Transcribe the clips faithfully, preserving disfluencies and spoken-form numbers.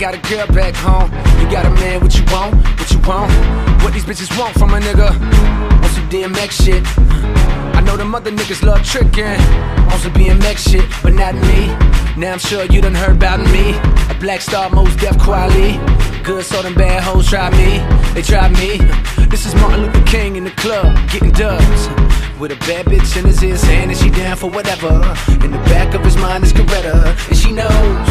got a girl back home. You got a man, what you want, what you want? What these bitches want from a nigga? Want some D M X shit. I know them other niggas love tricking on some B M X shit, but not me. Now I'm sure you done heard about me. A black star, Mos Def quality. Good, so them bad hoes try me. They try me. This is Martin Luther King in the club, getting dubs. With a bad bitch in his ear saying that she down for whatever. In the back of his mind is Coretta. And she knows,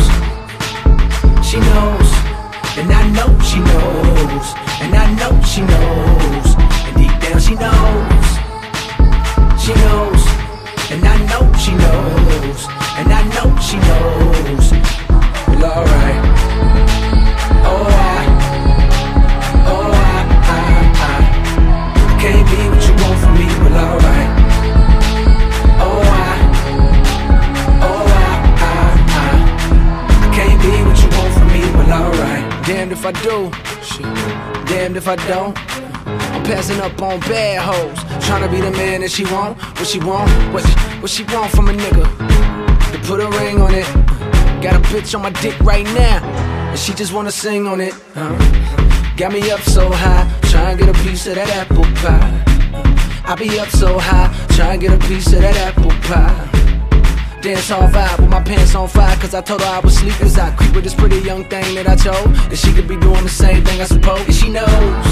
she knows. And I know she knows. And I know she knows. And deep down she knows. She knows. And I know she knows. And I know she knows. Well, alright. Oh, I, oh, I, I, I can't be what you want from me. Well, alright. Oh, I, oh, I, I, I can't be what you want from me. Well, alright. Damned if I do, shit. Damned if I don't. I'm passing up on bad hoes, tryna be the man that she want. What she want, what, what she want from a nigga, to put a ring on it. Got a bitch on my dick right now, and she just wanna sing on it, huh? Got me up so high, tryna get a piece of that apple pie. I be up so high, tryna get a piece of that apple pie. Dance hall vibe with my pants on fire, cause I told her I was sleep as I creep with this pretty young thing that I chose. And she could be doing the same thing I suppose. And she knows,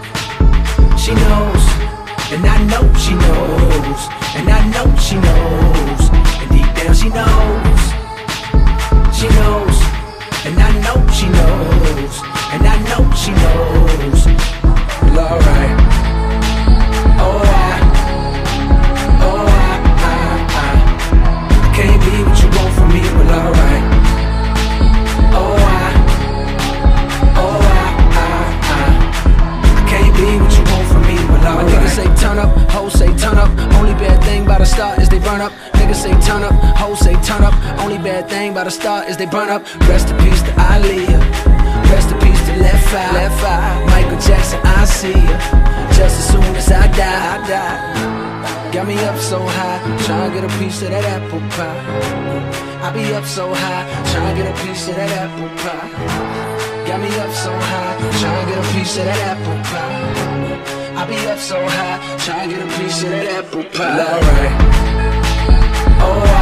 she knows. And I know she knows. And I know she knows. And deep down she knows. She knows. And I know she knows. And I know she knows. Well, alright. Oh, I, oh, I, I, I can't be what you want from me. Well, alright. Oh, I, oh, I, I, I can't be what you want from me. Well, alright. My niggas say turn up, hoes say turn up. Only bad thing about a star is they burn up. Niggas say turn up, hoes say turn up. Only bad thing about a star is they burn up. Rest in peace to Aaliyah. Rest in peace to Left Eye. Left Eye. Michael Jackson, I see ya. Just as soon as I die, I die. Got me up so high, tryna get a piece of that apple pie. I be up so high, tryna get a piece of that apple pie. Got me up so high, tryna get a piece of that apple pie. I be up so high, tryna get a piece of that apple pie. Alright. Oh,